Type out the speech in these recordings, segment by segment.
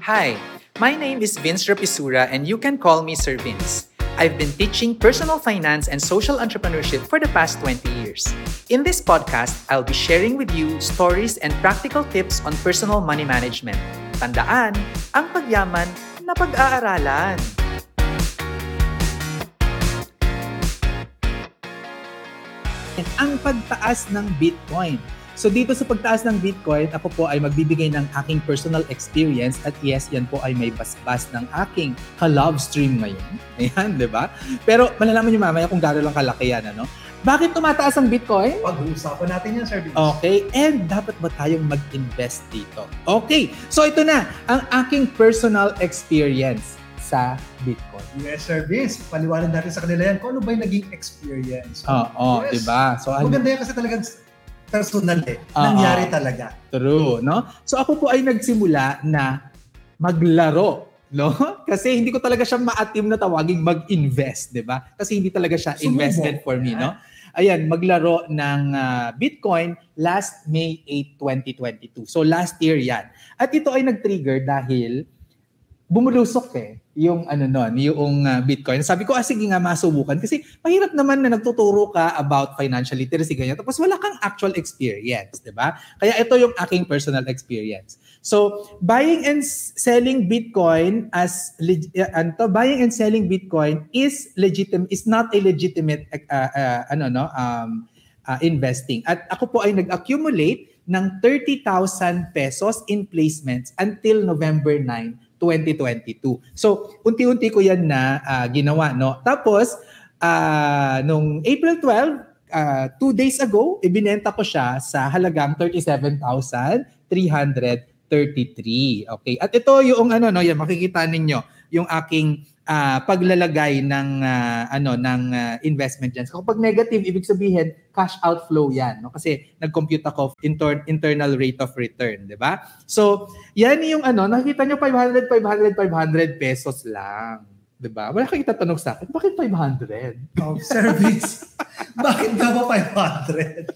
Hi, my name is Vince Rapisura and you can call me Sir Vince. I've been teaching personal finance and social entrepreneurship for the past 20 years. In this podcast, I'll be sharing with you stories and practical tips on personal money management. Tandaan, ang pagyaman na pag-aaralan. Ang pagtaas ng Bitcoin. So dito sa pagtaas ng Bitcoin, ako po ay magbibigay ng aking personal experience at yes, yan po ay may basbas ng aking ka-love stream ngayon. Ayan, di ba? Pero malalaman nyo mamaya kung gano'n lang kalaki yan, ano? Bakit tumataas ang Bitcoin? Pag-uusapan natin yan, Sir Vince. Okay, and dapat ba tayong mag-invest dito? Okay, so ito na, ang aking personal experience sa Bitcoin. Yes, Sir Vince. Paliwanag natin sa kanila yan kung ano ba yung naging experience. Oo, yes. diba? So, maganda yan kasi talagang personal nangyari talaga. True, no? So ako po ay nagsimula na maglaro, no? Kasi hindi ko talaga siya maatim na tawaging mag-invest, di ba? Kasi hindi talaga siya investment for me, no? Ayan, maglaro ng Bitcoin last May 8, 2022. So last year yan. At ito ay nag-trigger dahil bumulusok yung Bitcoin. Sabi ko, sige nga, masubukan. Kasi mahirap naman na nagtuturo ka about financial literacy, ganyan. Tapos wala kang actual experience, di ba? Kaya ito yung aking personal experience. So, buying and selling Bitcoin is not a legitimate investing. At ako po ay nag-accumulate ng 30,000 pesos in placements until November 9, 2022. So, unti-unti ko yan na ginawa, no? Tapos, nung April 12, 2 days ago, ibinenta ko siya sa halagang 37,333. Okay? At ito yung yan makikita ninyo, yung aking paglalagay ng investment dyan. So, kapag negative, ibig sabihin, cash outflow yan. No? Kasi nag-compute ako internal rate of return. Diba? So, yan yung nakikita nyo 500 pesos lang. Diba? Wala kang itatanong sa akin, bakit 500? Oh, service. Bakit ka ba 500?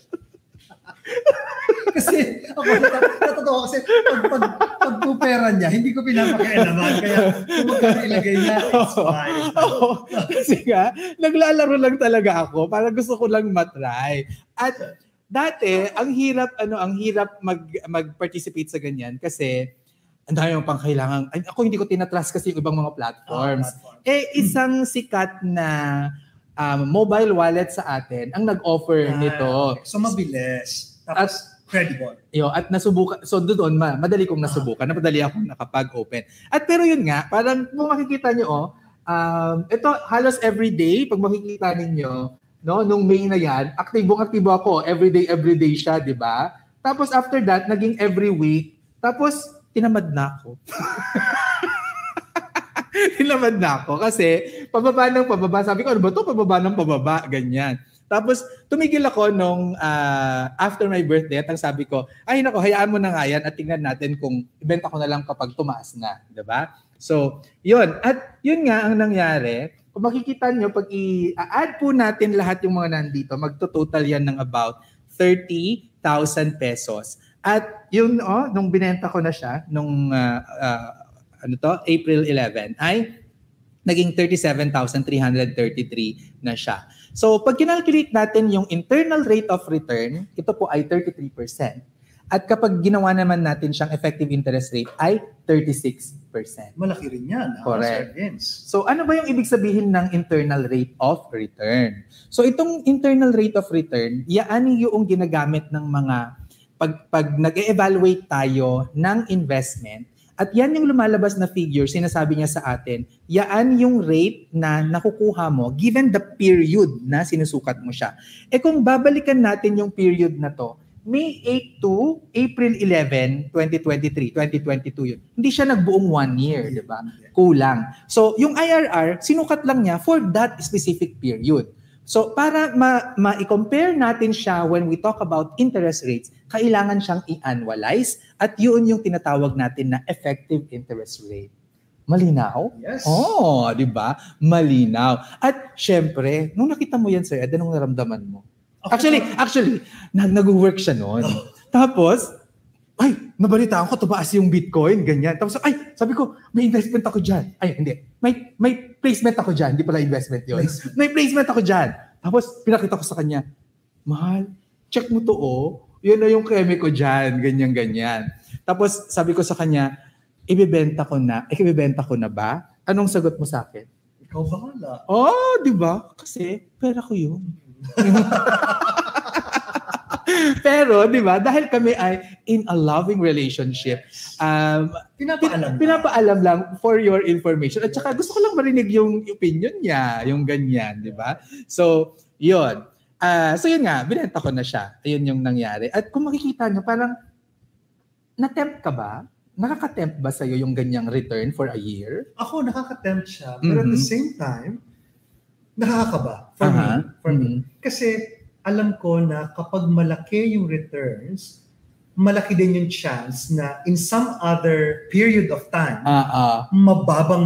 Kasi ako natatawa kasi pag pera niya, hindi ko pinapakialaman. Kaya kung magkano ilagay niya, it's fine. Kasi nga, naglalaro lang talaga ako para gusto ko lang matry. At dati, ang hirap mag-participate sa ganyan kasi ang dami yung pangkailangan. Ako hindi ko tinatrust kasi yung ibang mga platforms. Isang sikat na mobile wallet sa atin ang nag-offer nito. So mabilis. Tapos credible. At nasubukan. So doon, madali kong nasubukan. Madali akong nakapag-open. At pero yun nga, parang kung makikita nyo, ito halos everyday, pag makikita ninyo, no, nung May na yan, aktibo ako. Everyday siya, di ba? Tapos after that, naging every week. Tapos, tinamad na ako. Tinamad na ako kasi pababa ng pababa. Sabi ko, ano ba ito? Pababa ng pababa. Ganyan. Tapos, tumigil ako nung after my birthday at ang sabi ko, ay nako, hayaan mo na nga yan at tingnan natin kung ibenta ko na lang kapag tumaas na. Diba? So, yun. At yun nga ang nangyari. Kung makikita nyo, pag i-add po natin lahat yung mga nandito, magto-total yan ng about 30,000 pesos. At yun, nung binenta ko na siya, nung April 11, ay naging 37,333 na siya. So, pag kinalculate natin yung internal rate of return, ito po ay 33%. At kapag ginawa naman natin siyang effective interest rate ay 36%. Malaki rin yan. Correct. So, ano ba yung ibig sabihin ng internal rate of return? So, itong internal rate of return, yan yung ginagamit ng mga pag nag-evaluate tayo ng investment, at yan yung lumalabas na figure, sinasabi niya sa atin, yan yung rate na nakukuha mo given the period na sinusukat mo siya. Kung babalikan natin yung period na to, May 8 to April 11, 2023, 2022 yun. Hindi siya nagbuong 1 year, di ba? Kulang. So, yung IRR, sinukat lang niya for that specific period. So, para ma-compare natin siya when we talk about interest rates, kailangan siyang i-annualize at yun yung tinatawag natin na effective interest rate. Malinaw? Yes. Di ba? Malinaw. At syempre, nung nakita mo yan, sir, anong naramdaman mo? Actually, nag-work siya noon. Tapos, ay, nabalitaan ko, tumaas yung Bitcoin, ganyan. Tapos, sabi ko, may investment ako dyan. Ay, hindi. May placement ako dyan. Hindi pala investment yun. May placement ako dyan. Tapos, pinakita ko sa kanya, mahal, check mo to, Yun na yung keme ko dyan, ganyan. Tapos, sabi ko sa kanya, ibibenta ko na ba? Anong sagot mo sa akin? Ikaw bahala. Di ba? Kasi, pera ko yun. Pero, di ba, dahil kami ay in a loving relationship, pinapaalam lang for your information. At saka gusto ko lang marinig yung opinion niya, yung ganyan, di ba? So, yun. So yun nga, binenta ko na siya. Ayun yung nangyari. At kung makikita nyo, parang na-tempt ka ba? Nakaka-tempt ba sa'yo yung ganyang return for a year? Ako, nakaka-tempt siya. Pero at the same time, nakakaba for me. Kasi, alam ko na kapag malaki yung returns, malaki din yung chance na in some other period of time, mababa.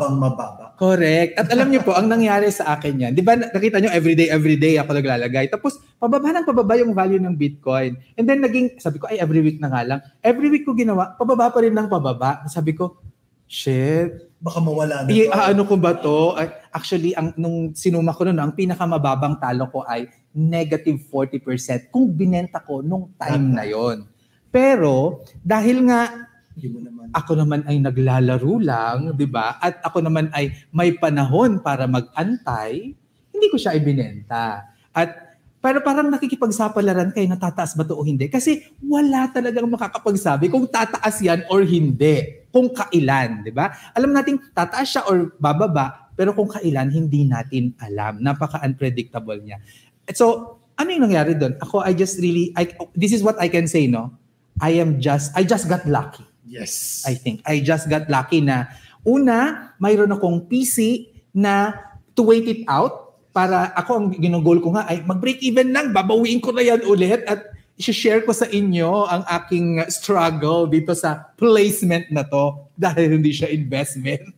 Correct. At alam niyo po, ang nangyari sa akin yan, di ba nakita niyo everyday ako naglalagay. Tapos pababa yung value ng Bitcoin. And then sabi ko, every week na nga lang. Every week ko ginawa, pababa pa rin ng pababa. Sabi ko, shit. Baka mawala na to. Ano ko ba to? Actually, nung sinuma ko noon, ang pinakamababang talo ko ay negative 40% kung binenta ko nung time na yon. Pero, dahil nga, ako naman ay naglalaro lang, di ba? At ako naman ay may panahon para mag-antay, hindi ko siya ibinenta. Pero parang nakikipagsapalaran kayo na tataas ba to o hindi. Kasi wala talagang makakapagsabi kung tataas yan or hindi. Kung kailan, di ba? Alam natin tataas siya or bababa, pero kung kailan, hindi natin alam. Napaka-unpredictable niya. So, ano yung nangyari doon? Ako, this is what I can say, no? I just got lucky. Yes. I think. I just got lucky na, una, mayroon akong PC na to wait it out para ako, ang ginugol ko nga ay mag-break even lang, babawiin ko na yan ulit at i-share ko sa inyo ang aking struggle dito sa placement na to dahil hindi siya investment.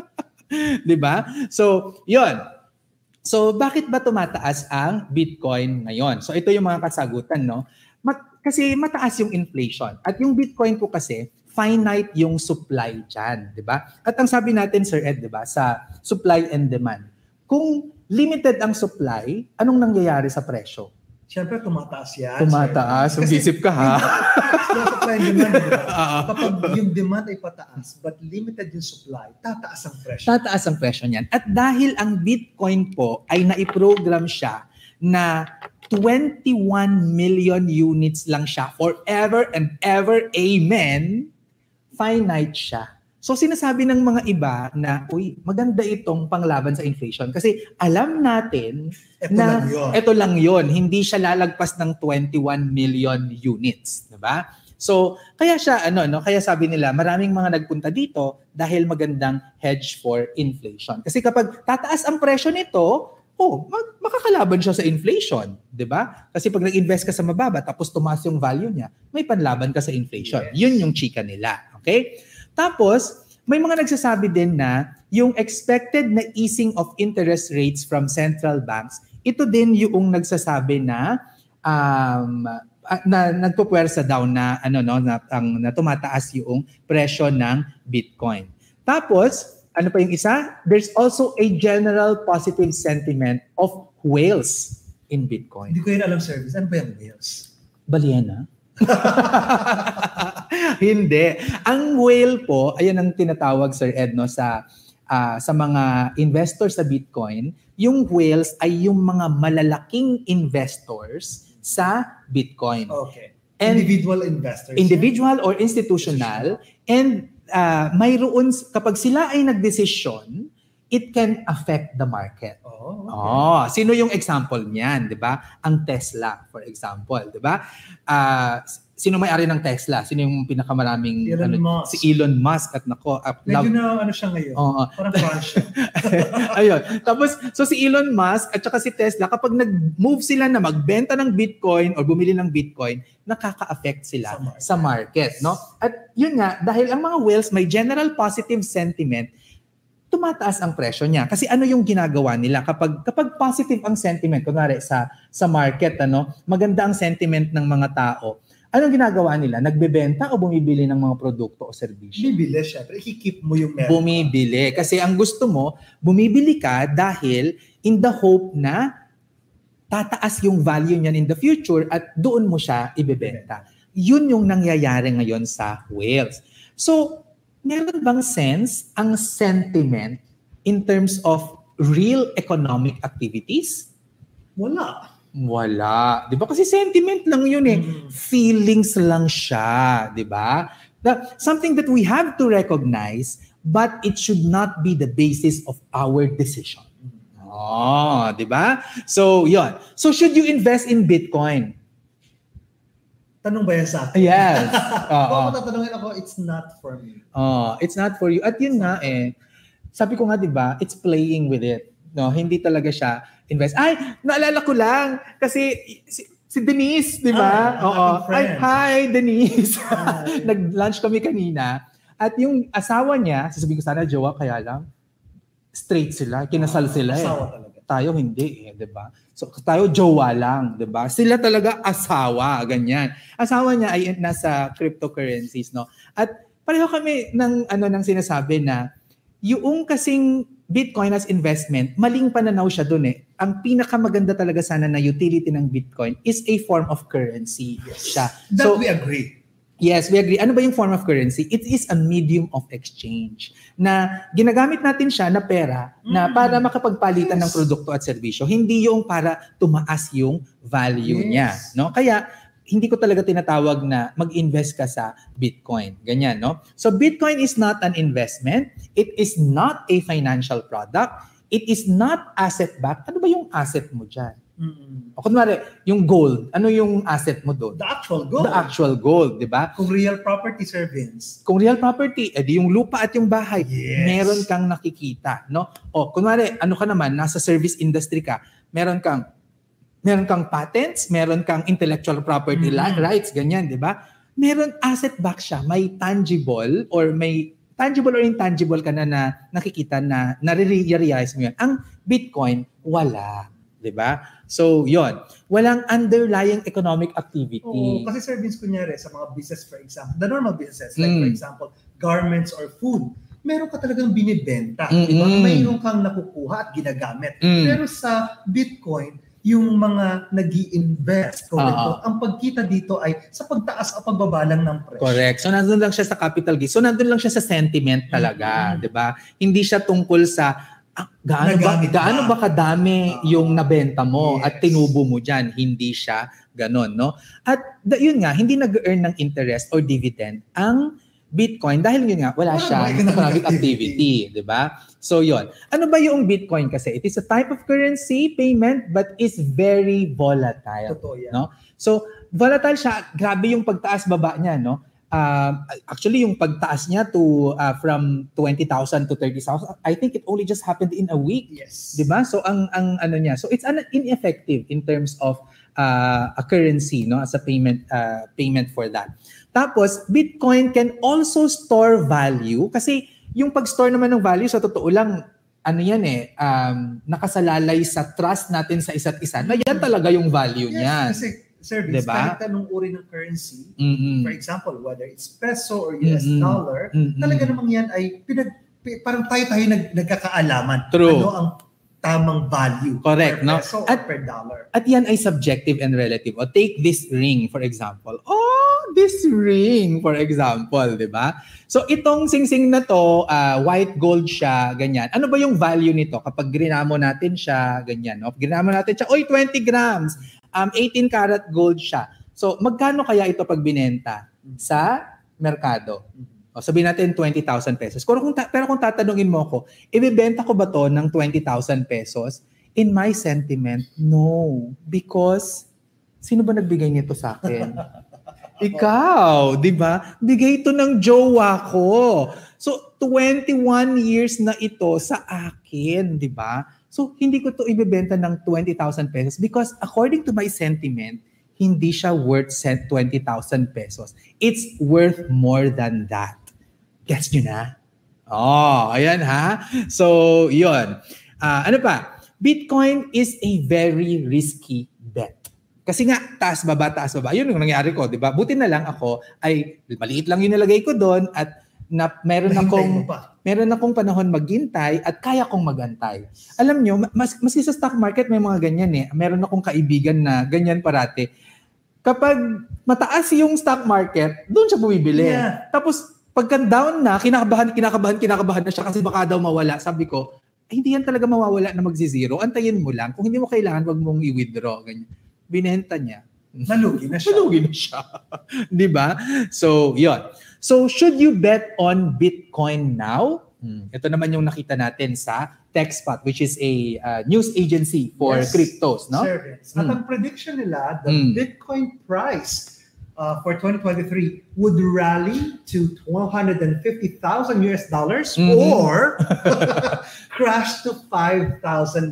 Diba? So, yun. So, bakit ba tumataas ang Bitcoin ngayon? So, ito yung mga kasagutan, no? Kasi mataas yung inflation. At yung Bitcoin po kasi, finite yung supply dyan, di ba? At ang sabi natin, Sir Ed, di ba, sa supply and demand, kung limited ang supply, anong nangyayari sa presyo? Siyempre, tumataas yan. Tumataas. Mag-isip ka, ha? Supply and demand, diba? Kapag yung demand ay pataas, but limited yung supply, tataas ang presyo. Tataas ang presyo niyan. At dahil ang Bitcoin po ay naiprogram siya na 21 million units lang siya forever and ever, amen, finite siya. So sinasabi ng mga iba na, maganda itong panglaban sa inflation kasi alam natin ito lang yon, hindi siya lalagpas ng 21 million units, 'di ba? So kaya siya kaya sabi nila maraming mga nagpunta dito dahil magandang hedge for inflation. Kasi kapag tataas ang presyo nito, makakalaban siya sa inflation, 'di ba? Kasi pag nag-invest ka sa mababa tapos tumaas yung value niya, may panlaban ka sa inflation. Yes. Yun yung chika nila, okay? Tapos, may mga nagsasabi din na yung expected na easing of interest rates from central banks, ito din yung nagsasabi na nagpupuwersa daw na tumataas yung presyo ng Bitcoin. Tapos, ano pa yung isa? There's also a general positive sentiment of whales in Bitcoin. Hindi ko yun alam, service. Ano ba yung whales? Baliena? Hindi. Ang whale po, ayan ang tinatawag, Sir Ed, sa mga investors sa Bitcoin. Yung whales ay yung mga malalaking investors sa Bitcoin. Okay. Individual investors. Individual or institutional. And mayroon, kapag sila ay nagdesisyon, it can affect the market. Okay. Sino yung example niyan, 'di ba? Ang Tesla, for example, 'di ba? Sino may-ari ng Tesla? Sino yung pinakamaraming si Elon Musk at medyo na siya ngayon. Parang crush. Ayun. Tapos si Elon Musk at saka si Tesla kapag nag-move sila na magbenta ng Bitcoin or bumili ng Bitcoin, nakaka-affect sila sa market, no? At yun nga, dahil ang mga whales may general positive sentiment, tumataas ang presyo niya. Kasi ano yung ginagawa nila? Kapag positive ang sentiment, kunwari sa market, maganda ang sentiment ng mga tao, Anong ginagawa nila? Nagbebenta o bumibili ng mga produkto o serbisyo? Bibili, syempre. I-keep mo yung meron. Bumibili. Kasi ang gusto mo, bumibili ka dahil in the hope na tataas yung value niyan in the future at doon mo siya ibebenta. Yun yung nangyayari ngayon sa whales. So, meron bang sense ang sentiment in terms of real economic activities? Wala. Wala. Di ba? Kasi sentiment lang yun eh. Feelings lang siya. Di ba? Something that we have to recognize, but it should not be the basis of our decision. Oh, di ba? So, yun. So, should you invest in Bitcoin? Tanong ba yan sa akin? Yes. Kung tatanungin ako, it's not for me. It's not for you. At yun nga eh, sabi ko nga, di ba, it's playing with it. No, hindi talaga siya invest. Ay, naalala ko lang kasi si Denise, di ba? Ay, hi Denise. Nag-lunch kami kanina at yung asawa niya, sasabihin ko sana jowa kaya lang straight sila, kinasal sila eh. Asawa talaga. Tayo hindi eh, di ba? So tayo jowa lang, di ba? Sila talaga asawa, ganyan. Asawa niya ay nasa cryptocurrencies, no? At pareho kami ng sinasabi na yung kasing Bitcoin as investment, maling pananaw siya dun eh. Ang pinakamaganda talaga sana na utility ng Bitcoin is a form of currency. Yes. Siya. That we agree. Yes, we agree. Ano ba yung form of currency? It is a medium of exchange na ginagamit natin siya na pera na para makapagpalitan ng produkto at serbisyo. Hindi yung para tumaas yung value niya. No? Kaya, hindi ko talaga tinatawag na mag-invest ka sa Bitcoin. Ganyan, no? So, Bitcoin is not an investment. It is not a financial product. It is not asset-backed. Ano ba yung asset mo dyan? O kunwari, yung gold. Ano yung asset mo doon? The actual gold. The actual gold, di ba? Kung real property, Sir Vince. Kung real property, edi yung lupa at yung bahay, meron kang nakikita, no? O kunwari, ano ka naman, nasa service industry ka, meron kang patents, meron kang intellectual property rights, ganyan, di ba? Meron asset-backed siya, may tangible or intangible ka na nakikita na nare-realize mo yan. Ang Bitcoin, wala. Di ba? So, yon. Walang underlying economic activity. Oo, kasi Sir Vince, kunyari, sa mga business, for example, the normal businesses, like for example, garments or food, meron ka talagang binibenta. Diba? Mayroon kang nakukuha at ginagamit. Pero sa Bitcoin, yung mga nag-i-invest, ang pagkita dito ay sa pagtaas o pagbaba lang ng presyo. Correct. So, nandun lang siya sa capital gain. So, nandun lang siya sa sentiment talaga. Di ba? Hindi siya tungkol sa gaano ba kadami yung nabenta mo at tinubo mo dyan. Hindi siya ganon, no? At yun nga, hindi nag-earn ng interest or dividend ang Bitcoin dahil yun nga, wala siya economic activity, di ba? So yun. Ano ba yung Bitcoin kasi? It is a type of currency payment but is very volatile. Totoo yan. No? So volatile siya, grabe yung pagtaas-baba niya, no? Actually, yung pagtaas niya to from 20,000 to 30,000, I think it only just happened in a week. Yes. Di ba? So ang ano niya, so it's ineffective in terms of a currency, no, as a payment for that. Tapos, Bitcoin can also store value kasi yung pag-store naman ng value, sa totoo lang, ano yan nakasalalay sa trust natin sa isa't isa na yan talaga yung value niya. Kasi, Service, diba? kahit anong uri ng currency, for example, whether it's peso or US dollar, talaga namang yan ay parang tayo nagkakaalaman. True. Ano ang tamang value correct, per peso or per dollar. At yan ay subjective and relative. O take this ring, for example. This ring, for example, di ba? So itong singsing na to, white gold siya, ganyan. Ano ba yung value nito kapag ginamo natin siya, ganyan, no? Ginamo natin siya, 20 grams, 18 karat gold siya. So magkano kaya ito pag binenta sa merkado? O, sabihin natin 20,000 pesos. Pero kung tatanungin mo ako, ibebenta ko ba to ng 20,000 pesos? In my sentiment, no. Because, sino ba nagbigay nito sa akin? Ikaw, di ba? Bigay ito ng jowa ko. So, 21 years na ito sa akin, di ba? So, hindi ko to ibebenta ng 20,000 pesos because according to my sentiment, hindi siya worth 20,000 pesos. It's worth more than that. Gets nyo na? Ayan ha. So, yun. Ano pa? Bitcoin is a very risky bet. Kasi nga, taas baba. Yun yung nangyari ko, di ba? Buti na lang ako, ay maliit lang yung nilagay ko doon at meron akong panahon maghintay at kaya kong magantay. Alam nyo, maski sa stock market may mga ganyan eh. Meron akong kaibigan na ganyan parati. Kapag mataas yung stock market, doon siya bumibili. Yeah. Tapos pagka down na, kinakabahan na siya kasi baka daw mawala. Sabi ko, hindi yan talaga mawawala na magzi-zero. Antayin mo lang. Kung hindi mo kailangan, wag mong i-withdraw. Ganyan. Binenta niya. Nalugi na siya. Di ba? So, yun. So, should you bet on Bitcoin now? Ito naman yung nakita natin sa TechSpot, which is a news agency for cryptos, no? Service. At ang prediction nila, the Bitcoin price for 2023 would rally to $250,000 or crash to $5,000.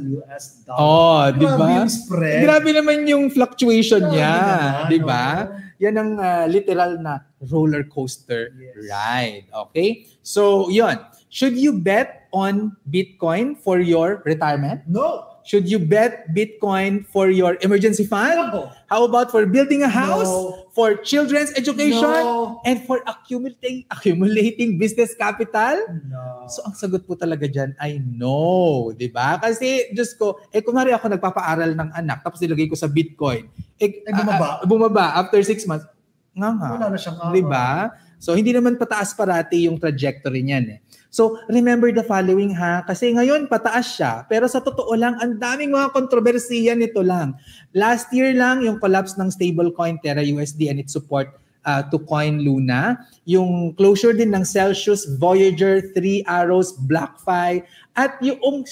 Oh, di ba? Spread. Grabe naman yung fluctuation niya, di ba? Yan ang literal na roller coaster ride. Okay? So, yun. Should you bet on Bitcoin for your retirement? No. Should you bet Bitcoin for your emergency fund? No. How about for building a house? No. For children's education? No. And for accumulating business capital? No. So, ang sagot po talaga dyan ay no. Diba? Kasi, Diyos ko, kunwari ako nagpapaaral ng anak, tapos nilagay ko sa Bitcoin. Bumaba. After 6 months, wala na siyang diba? So, hindi naman pataas parati yung trajectory niyan eh. So, remember the following ha, kasi ngayon pataas siya, pero sa totoo lang, ang daming mga kontrobersiya nito lang. Last year lang, yung collapse ng stablecoin Terra USD and its support to Coin Luna, yung closure din ng Celsius, Voyager, 3 Arrows, BlockFi, at yung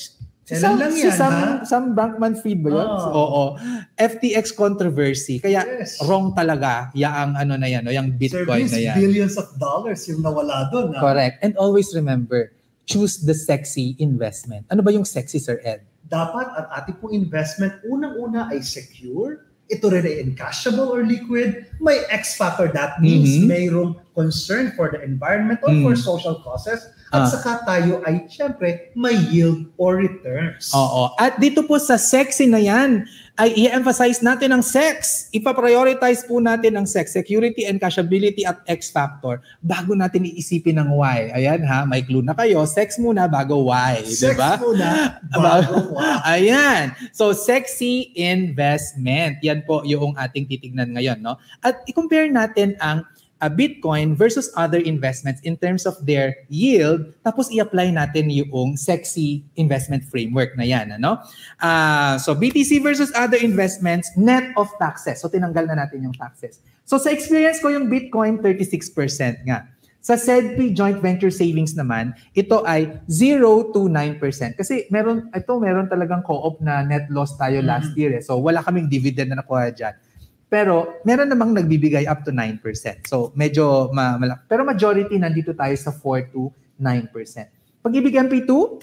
Sam Bankman-Fried ba yun? Oo. FTX controversy. Kaya wrong talaga yung yung Bitcoin na yan. Billions of dollars yung nawala doon. Correct. And always remember, choose the sexy investment. Ano ba yung sexy, Sir Ed? Dapat ang ating pong investment, unang-una ay secure. Ito rin ay encashable or liquid. May X factor. That means mayroong concern for the environment or for social causes. At saka tayo ay, syempre, may yield or returns. Oo. At dito po sa sexy na yan, ay i-emphasize natin ang sex. Ipa-prioritize po natin ang sex, security, encashability at X factor bago natin iisipin ng why. Ayan ha, may clue na kayo. Sex muna bago why. Sex diba? muna bago why. Ayan. So, sexy investment. Yan po yung ating titignan ngayon. No? At i-compare natin ang Bitcoin versus other investments in terms of their yield, tapos i-apply natin yung sexy investment framework na yan. Ano? So BTC versus other investments, net of taxes. So tinanggal na natin yung taxes. So sa experience ko yung Bitcoin, 36% nga. Sa SEDP Joint Venture Savings naman, ito ay 0 to 9%. Kasi meron talagang co-op na net loss tayo last year. So wala kaming dividend na nakuha dyan. Pero meron namang nagbibigay up to 9%. So medyo malaki. Pero majority nandito tayo sa 4 to 9%. Pag-ibig MP2?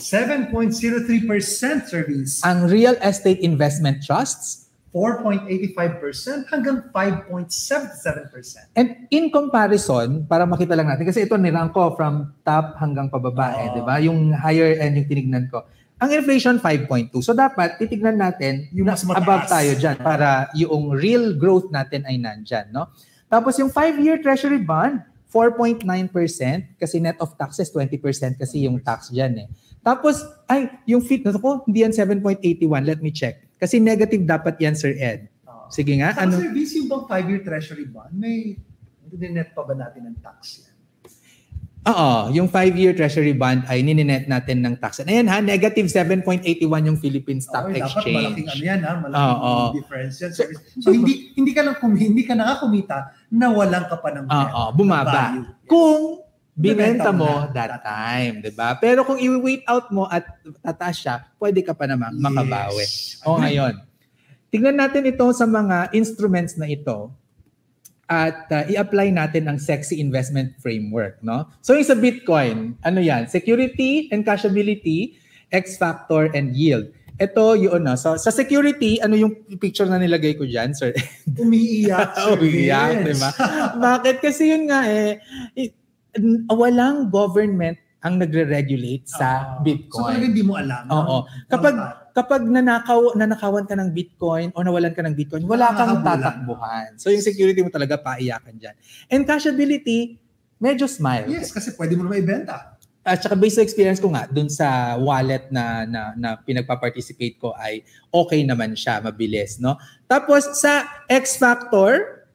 7.03% service. Ang real estate investment trusts? 4.85% hanggang 5.77%. And in comparison, para makita lang natin, kasi ito nilang ko from top hanggang pababa, di ba? Yung higher end yung tinignan ko. Ang inflation, 5.2. So dapat titignan natin yung above tayo dyan para yung real growth natin ay nandyan. No? Tapos yung 5-year treasury bond, 4.9% kasi net of taxes, 20% kasi yung tax dyan. Tapos, yung fitness ko, hindi yan 7.81. Let me check. Kasi negative dapat yan, Sir Ed. Sige nga. Sa service yung bang 5-year treasury bond, may net pa ba natin ng tax yan? Oo, yung 5-year treasury bond ay nininet natin ng tax. Ayan ha, negative 7.81 yung Philippine Stock Exchange. Dapat malaking yan ha, malaking difference yan. So hindi ka na nga kumita na walang ka pa ng bumaba. Kung binenta mo that time, 'di ba? Pero kung i-wait out mo at tataas siya, pwede ka pa namang makabawi. O ngayon, tingnan natin ito sa mga instruments na ito. At i-apply natin ang sexy investment framework, no? So yung sa Bitcoin, ano yan? Security, encashability, X factor, and yield. Ito yun, no? So sa security, ano yung picture na nilagay ko dyan, sir? Umiiyak. Umiiyak, diba? Bakit? Kasi yun nga walang government ang nagre-regulate sa Bitcoin. So talaga hindi mo alam. Oo. Kapag kapag nanakawan ka ng Bitcoin o nawalan ka ng Bitcoin, wala kang tatakbuhan. So yung security mo talaga paiyakan dyan. And cashability, medyo smile. Yes, kasi pwede mo na maibenta. At saka based sa experience ko nga, dun sa wallet na pinagpa-participate ko ay okay naman siya, mabilis, no? Tapos sa X-Factor,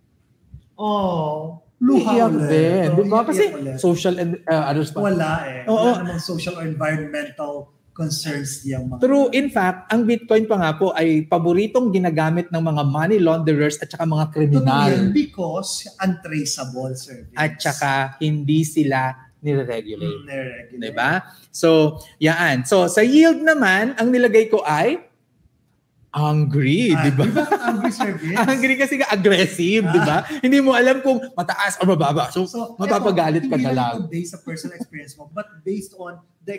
luha ulit. Din, di ba? Kasi social and others pa. Wala eh. Wala namang social or environmental concerns yung mga... True. In fact, ang Bitcoin pa nga po ay paboritong ginagamit ng mga money launderers at saka mga kriminal. Totoo, because untraceable service. At saka hindi sila nire-regulate. Diba? So, yan. So, sa yield naman, ang nilagay ko ay angry, di ba? Angry service. Angry kasi aggressive, di ba? Hindi mo alam kung mataas o mababa. So mapapagalit ka na lang. Hindi based sa personal experience mo, but based on the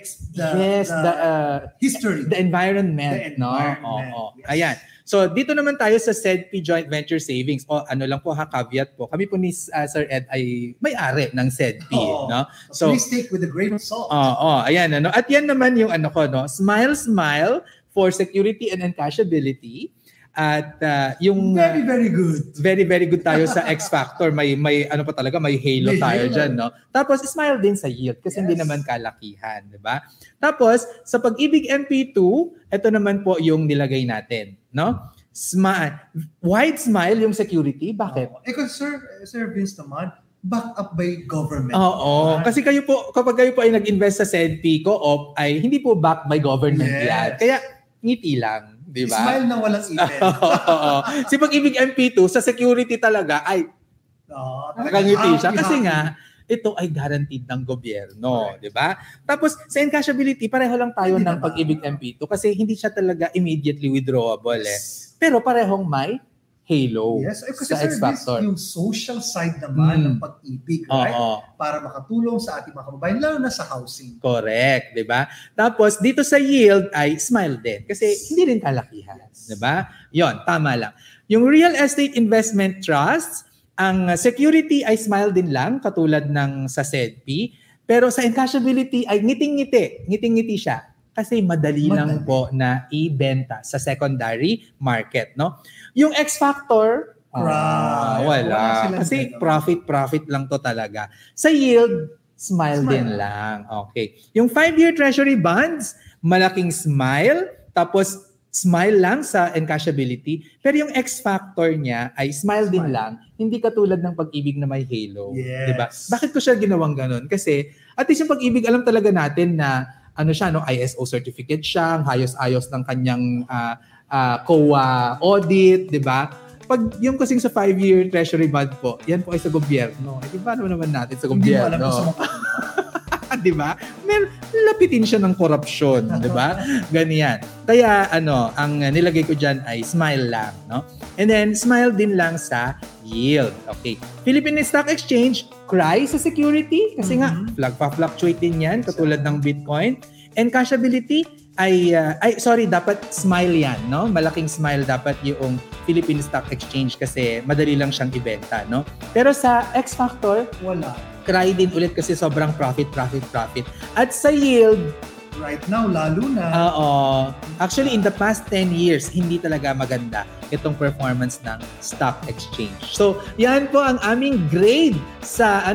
history. The environment. Yes. Ayan. So dito naman tayo sa SEDP Joint Venture Savings. Ano lang po caveat po. Kami po ni Sir Ed ay may-ari ng SEDP. No? So please take with a grain of salt. Ayan. At yan naman yung Smile, smile for security and encashability. At yung very, very good. Very, very good tayo sa X-Factor. May pa talaga, may halo tayo dyan, no? Tapos, smile din sa yield kasi hindi naman kalakihan, di ba? Tapos, sa Pag-ibig MP2, ito naman po yung nilagay natin, no? Wide smile yung security. Bakit? Kasi Sir Vince naman, backed up by government. Kasi kayo po, kapag kayo po ay nag-invest sa SEDP Co-op, ay hindi po backed by government yan. Kaya, ngiti lang. Diba? Smile na walang ipin. Si Pag-ibig MP2, sa security talaga, ay nakangiti siya. Kasi nga, ito ay guaranteed ng gobyerno. Diba? Tapos, sa encashability, pareho lang tayo ng Pag-ibig MP2 kasi hindi siya talaga immediately withdrawable. Pero parehong may halo sa X-Factor. Yung social side naman ng Pag-ibig, right? Para makatulong sa ating mga kababayan, lalo na sa housing. Correct, di ba? Tapos, dito sa yield ay smile din. Kasi hindi rin kalakihan. Di ba? Yon, tama lang. Yung real estate investment trusts, ang security ay smile din lang, katulad ng sa SEDP. Pero sa encashability ay ngiting-ngiti. Ngiting-ngiti siya. Kasi madali lang po na ibenta sa secondary market, no? Yung X-Factor, wala. Kasi profit lang to talaga. Sa yield, smile din lang. Okay. Yung 5-year treasury bonds, malaking smile, tapos smile lang sa encashability. Pero yung X-Factor niya ay smile din lang, hindi katulad ng Pag-ibig na may halo. Yes. Diba? Bakit ko siya ginawang ganun? Kasi at least yung Pag-ibig, alam talaga natin na ISO certificate siya, ayos-ayos ng kanyang COA audit, di ba? Pag yung kasing sa 5-year treasury bond po, yan po ay sa gobyerno. Di ba naman natin sa gobyerno? Hindi mo alam di ba? Lapitin siya ng korupsyon, di ba? Ganyan. Kaya ang nilagay ko diyan ay smile lang, no? And then smile din lang sa yield. Okay. Philippine Stock Exchange, cry sa security kasi nga fluctuate din yan katulad ng Bitcoin. And cashability dapat smile yan, no? Malaking smile dapat yung Philippine Stock Exchange kasi madali lang siyang ibenta, no? Pero sa X-Factor, wala. Cry din ulit kasi sobrang profit. At sa yield, right now, lalo na. Actually, in the past 10 years, hindi talaga maganda itong performance ng stock exchange. So, yan po ang aming grade sa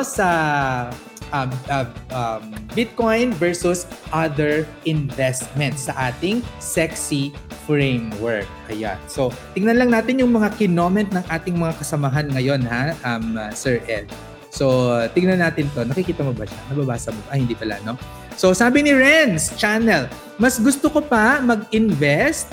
Bitcoin versus other investments sa ating sexy framework. Ayan. So, tingnan lang natin yung mga kinoment ng ating mga kasamahan ngayon, Sir Ed. So, tingnan natin to. Nakikita mo ba siya? Nababasa mo? Ay, hindi pala, no? So, sabi ni Renz Channel, mas gusto ko pa mag-invest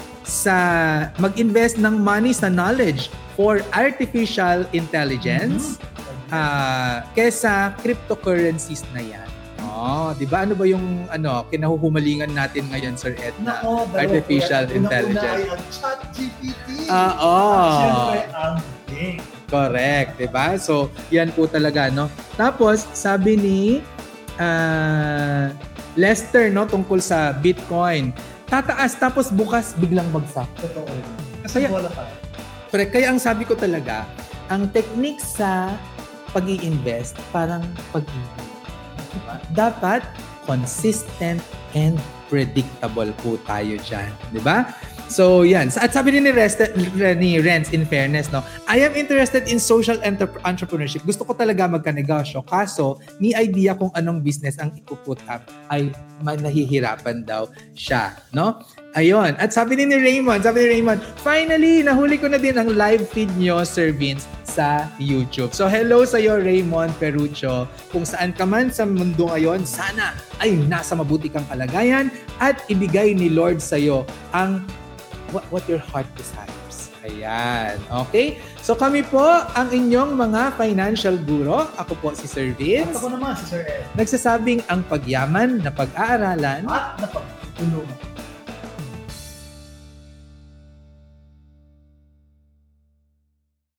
ng money sa knowledge for artificial intelligence kesa cryptocurrencies na yan. Di ba? Ano ba yung kinahuhumalingan natin ngayon, Sir Ed, na artificial intelligence? Una ay ang ChatGPT. Siyempre, ang Bing. Correct, di ba? So, yan po talaga, no? Tapos, sabi ni Lester, no, tungkol sa Bitcoin. Tataas, tapos bukas biglang bagsak. Totoo. Kasi wala ka. Correct. Kaya ang sabi ko talaga, ang technique sa pag-i-invest, parang pag-ibig. Diba? Dapat, consistent and predictable po tayo dyan. Diba? So, yan. At sabi ni Renz, in fairness, no, I am interested in social entrepreneurship. Gusto ko talaga magkanegosyo. Kaso, ni idea kung anong business ang ipuput up ay nahihirapan daw siya. No? Ayun. At sabi ni Raymond, finally, nahuli ko na din ang live feed nyo, Sir Vince, sa YouTube. So, hello sa'yo, Raymond Perucho. Kung saan ka man sa mundo ngayon, sana ay nasa mabuti kang kalagayan at ibigay ni Lord sa'yo ang what your heart desires. Ayan. Okay? So kami po ang inyong mga financial guro. Ako po si Sir Vince. At ako naman si Sir Ed. Nagsasabing ang pagyaman na pag-aaralan at napagtulungan.